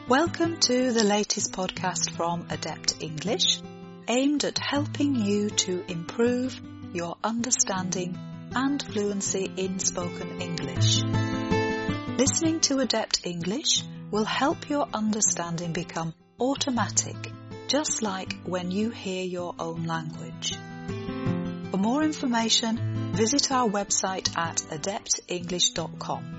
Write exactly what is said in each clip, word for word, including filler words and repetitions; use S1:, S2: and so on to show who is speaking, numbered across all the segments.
S1: Welcome to the latest podcast from Adept English, aimed at helping you to improve your understanding and fluency in spoken English. Listening to Adept English will help your understanding become automatic, just like when you hear your own language. For more information, visit our website at adept english dot com.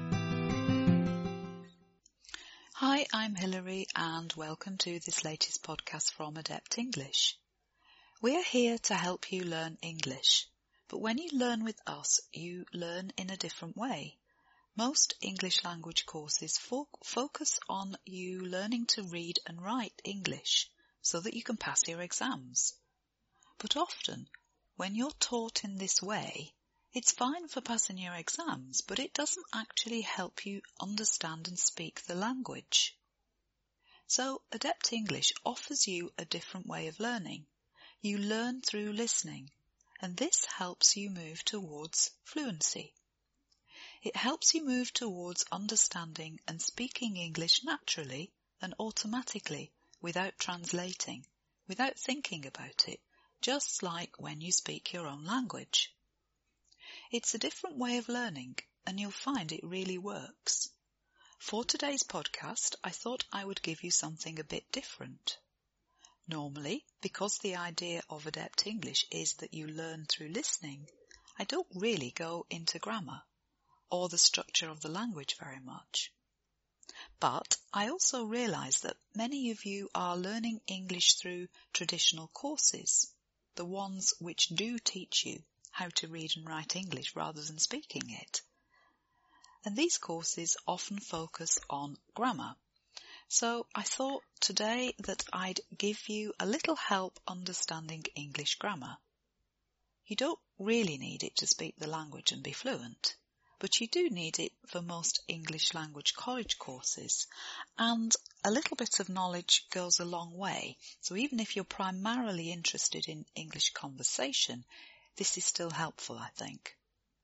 S1: Hi, I'm Hilary and welcome to this latest podcast from Adept English. We're here to help you learn English, but when you learn with us, you learn in a different way. Most English language courses fo- focus on you learning to read and write English so that you can pass your exams. But often, when you're taught in this way, it's fine for passing your exams, but it doesn't actually help you understand and speak the language. So, Adept English offers you a different way of learning. You learn through listening, and this helps you move towards fluency. It helps you move towards understanding and speaking English naturally and automatically, without translating, without thinking about it, just like when you speak your own language. It's a different way of learning, and you'll find it really works. For today's podcast, I thought I would give you something a bit different. Normally, because the idea of Adept English is that you learn through listening, I don't really go into grammar or the structure of the language very much. But I also realise that many of you are learning English through traditional courses, the ones which do teach you how to read and write English rather than speaking it. And these courses often focus on grammar. So I thought today that I'd give you a little help understanding English grammar. You don't really need it to speak the language and be fluent, but you do need it for most English language college courses, and a little bit of knowledge goes a long way. So even if you're primarily interested in English conversation, this is still helpful, I think.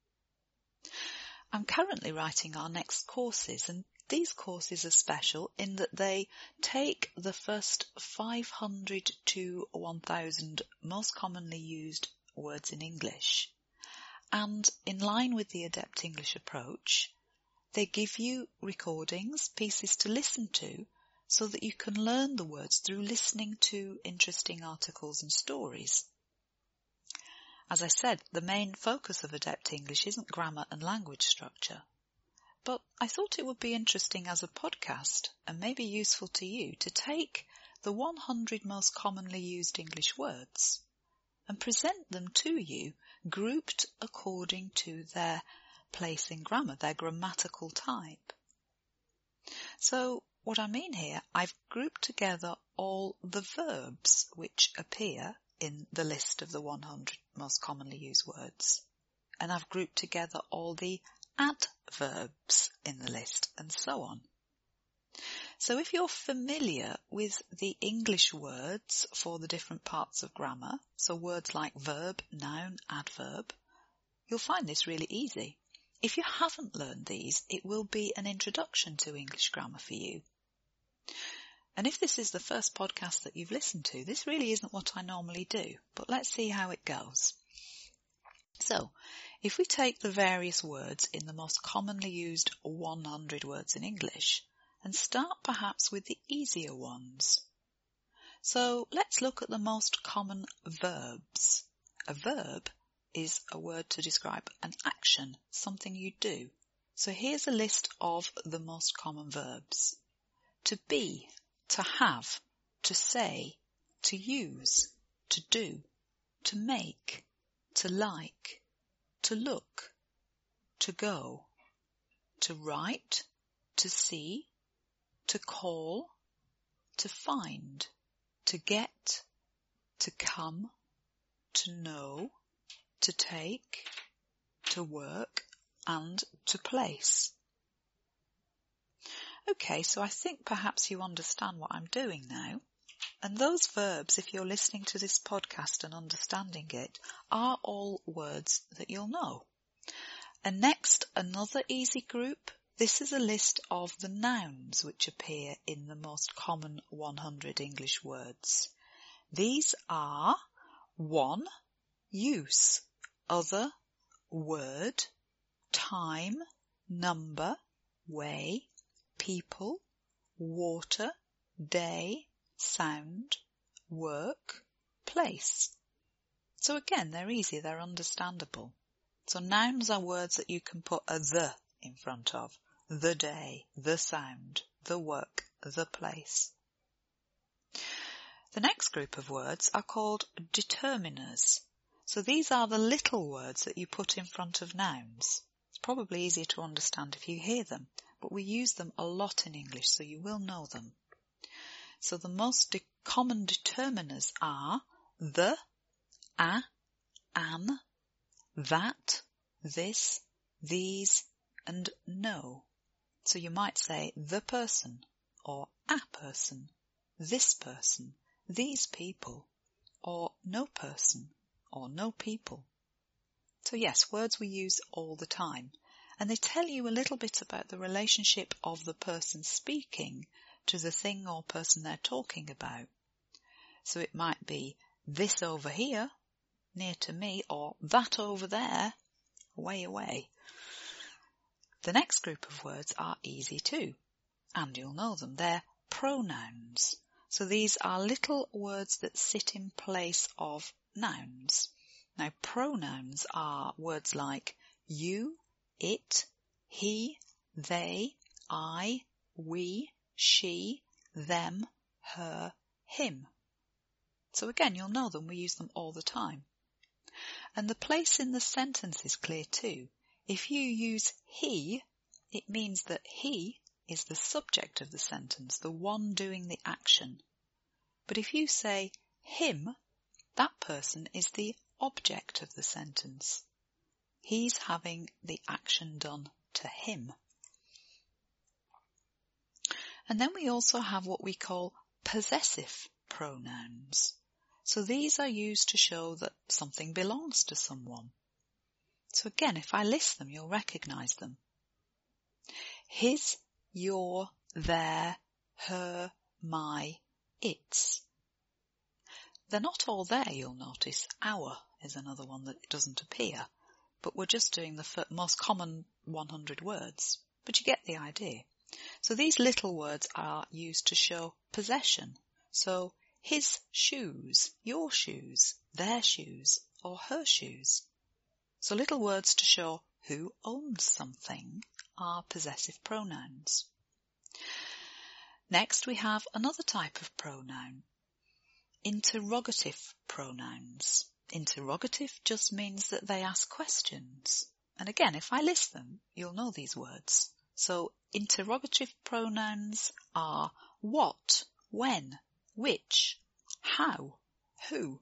S1: I'm currently writing our next courses, and these courses are special in that they take the first five hundred to one thousand most commonly used words in English, and in line with the Adept English approach, they give you recordings, pieces to listen to, so that you can learn the words through listening to interesting articles and stories. As I said, the main focus of Adept English isn't grammar and language structure. But I thought it would be interesting as a podcast, and maybe useful to you, to take the one hundred most commonly used English words and present them to you grouped according to their place in grammar, their grammatical type. So what I mean here, I've grouped together all the verbs which appear in the list of the one hundred most commonly used words. And I've grouped together all the adverbs in the list, and so on. So if you're familiar with the English words for the different parts of grammar, so words like verb, noun, adverb, you'll find this really easy. If you haven't learned these, it will be an introduction to English grammar for you. And if this is the first podcast that you've listened to, this really isn't what I normally do, but let's see how it goes. So, if we take the various words in the most commonly used one hundred words in English, and start perhaps with the easier ones. So, let's look at the most common verbs. A verb is a word to describe an action, something you do. So here's a list of the most common verbs. To be, to have, to say, to use, to do, to make, to like, to look, to go, to write, to see, to call, to find, to get, to come, to know, to take, to work, and to place. Okay, so I think perhaps you understand what I'm doing now. And those verbs, if you're listening to this podcast and understanding it, are all words that you'll know. And next, another easy group. This is a list of the nouns which appear in the most common one hundred English words. These are one, use, other, word, time, number, way, people, water, day, sound, work, place. So again, they're easy, they're understandable. So nouns are words that you can put a the in front of. The day, the sound, the work, the place. The next group of words are called determiners. So these are the little words that you put in front of nouns. It's probably easier to understand if you hear them, but we use them a lot in English, so you will know them. So the most de- common determiners are the, a, an, that, this, these, and no. So you might say the person, or a person, this person, these people, or no person, or no people. So yes, words we use all the time, and they tell you a little bit about the relationship of the person speaking to the thing or person they're talking about. So it might be this over here, near to me, or that over there, way away. The next group of words are easy too, and you'll know them. They're pronouns. So these are little words that sit in place of nouns. Now pronouns are words like you, it, he, they, I, we, she, them, her, him. So again, you'll know them, we use them all the time. And the place in the sentence is clear too. If you use he, it means that he is the subject of the sentence, the one doing the action. But if you say him, that person is the object of the sentence. He's having the action done to him. And then we also have what we call possessive pronouns. So these are used to show that something belongs to someone. So again, if I list them, you'll recognize them. His, your, their, her, my, its. They're not all there, you'll notice. Our is another one that doesn't appear, but we're just doing the most common one hundred words. But you get the idea. So these little words are used to show possession. So his shoes, your shoes, their shoes, or her shoes. So little words to show who owns something are possessive pronouns. Next we have another type of pronoun, interrogative pronouns. Interrogative just means that they ask questions. And again, if I list them, you'll know these words. So interrogative pronouns are what, when, which, how, who.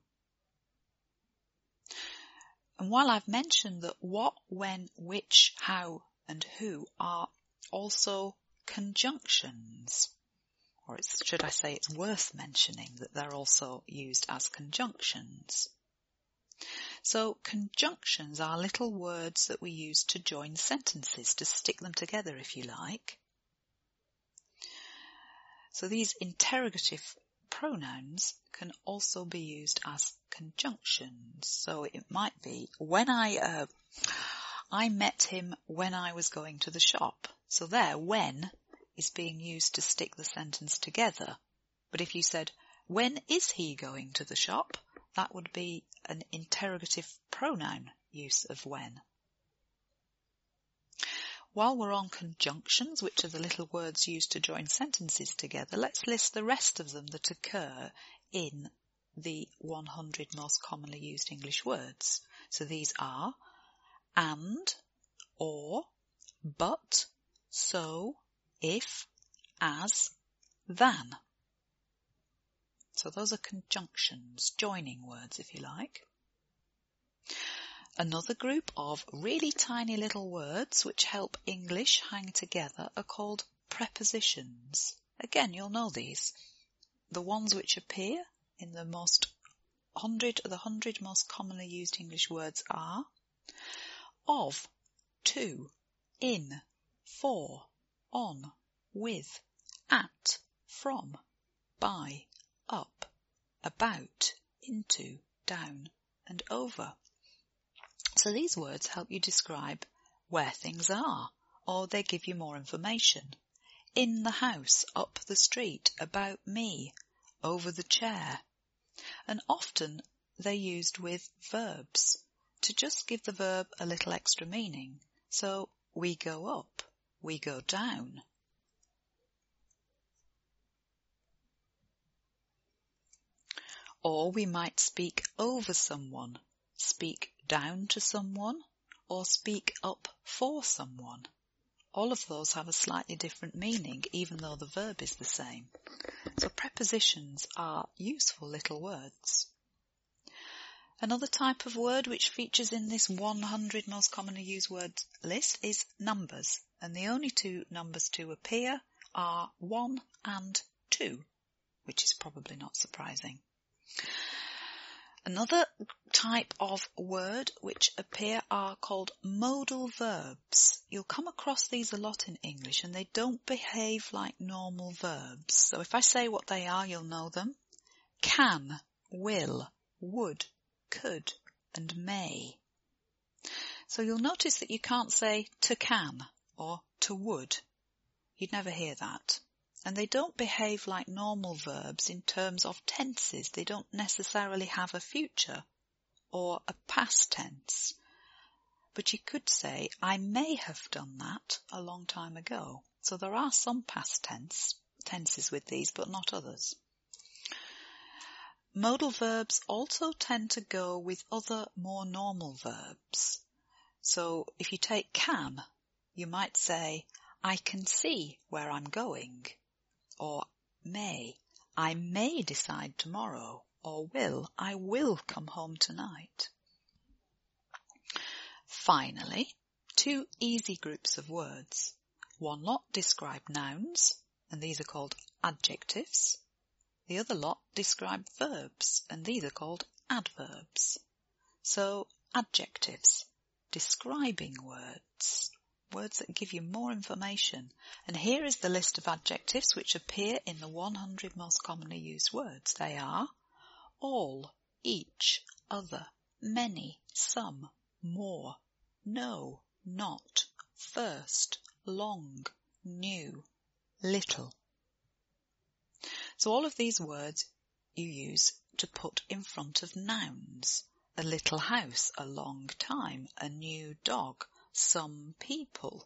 S1: And while I've mentioned that what, when, which, how, and who are also conjunctions, or it's, should I say it's worth mentioning that they're also used as conjunctions. So conjunctions are little words that we use to join sentences, to stick them together if you like. So these interrogative pronouns can also be used as conjunctions. So it might be, when I, uh, I met him when I was going to the shop. So there, when is being used to stick the sentence together. But if you said, when is he going to the shop? That would be an interrogative pronoun use of when. While we're on conjunctions, which are the little words used to join sentences together, let's list the rest of them that occur in the one hundred most commonly used English words. So these are and, or, but, so, if, as, than. So those are conjunctions, joining words if you like. Another group of really tiny little words which help English hang together are called prepositions. Again, you'll know these. The ones which appear in the most hundred, the hundred most commonly used English words are of, to, in, for, on, with, at, from, by, up, about, into, down, and over. So these words help you describe where things are, or they give you more information. In the house, up the street, about me, over the chair. And often they're used with verbs to just give the verb a little extra meaning. So we go up, we go down. Or we might speak over someone, speak down to someone, or speak up for someone. All of those have a slightly different meaning, even though the verb is the same. So prepositions are useful little words. Another type of word which features in this one hundred most commonly used words list is numbers. And the only two numbers to appear are one and two, which is probably not surprising. Another type of word which appear are called modal verbs. You'll come across these a lot in English, and they don't behave like normal verbs. So if I say what they are, you'll know them. Can, will, would, could, and may. So you'll notice that you can't say to can or to would. You'd never hear that. And they don't behave like normal verbs in terms of tenses. They don't necessarily have a future or a past tense. But you could say, I may have done that a long time ago. So there are some past tense tenses with these, but not others. Modal verbs also tend to go with other more normal verbs. So if you take can, you might say, I can see where I'm going. Or may, I may decide tomorrow. Or will, I will come home tonight. Finally, two easy groups of words. One lot describe nouns, and these are called adjectives. The other lot describe verbs, and these are called adverbs. So, adjectives, describing words. Words that give you more information. And here is the list of adjectives which appear in the one hundred most commonly used words. They are all, each, other, many, some, more, no, not, first, long, new, little. So all of these words you use to put in front of nouns. A little house, a long time, a new dog, some people.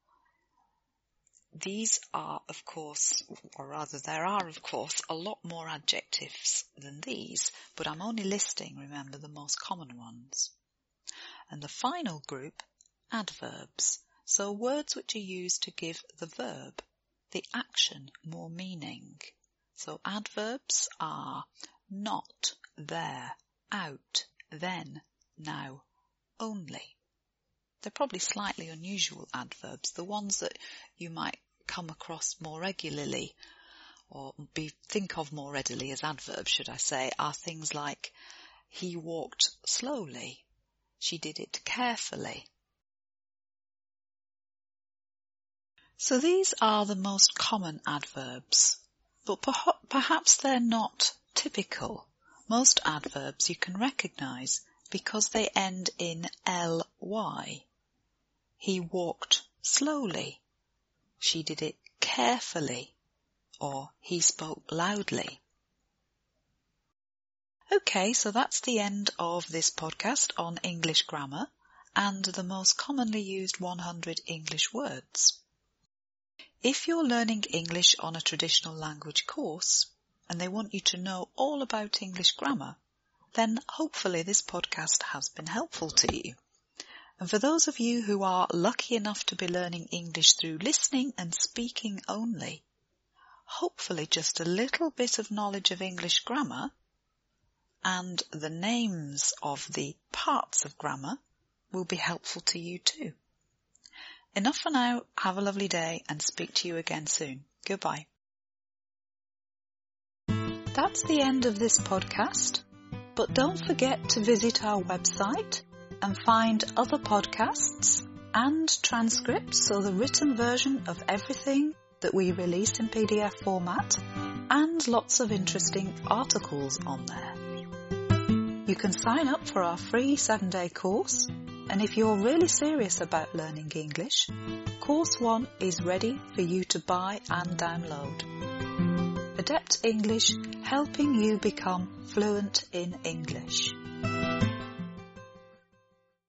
S1: These are, of course, or rather there are, of course, a lot more adjectives than these, but I'm only listing, remember, the most common ones. And the final group, adverbs. So words which are used to give the verb, the action, more meaning. So adverbs are not, there, out, then, now, only. They're probably slightly unusual adverbs. The ones that you might come across more regularly, or be think of more readily as adverbs, should I say, are things like he walked slowly, she did it carefully. So these are the most common adverbs, but perhaps they're not typical. Most adverbs you can recognise because they end in ly. He walked slowly. She did it carefully. Or he spoke loudly. Okay, so that's the end of this podcast on English grammar and the most commonly used one hundred English words. If you're learning English on a traditional language course and they want you to know all about English grammar, then hopefully this podcast has been helpful to you. And for those of you who are lucky enough to be learning English through listening and speaking only, hopefully just a little bit of knowledge of English grammar and the names of the parts of grammar will be helpful to you too. Enough for now. Have a lovely day and speak to you again soon. Goodbye. That's the end of this podcast, but don't forget to visit our website and find other podcasts and transcripts, so the written version of everything that we release in P D F format, and lots of interesting articles on there. You can sign up for our free seven-day course, and if you're really serious about learning English, Course one is ready for you to buy and download. Adept English, helping you become fluent in English.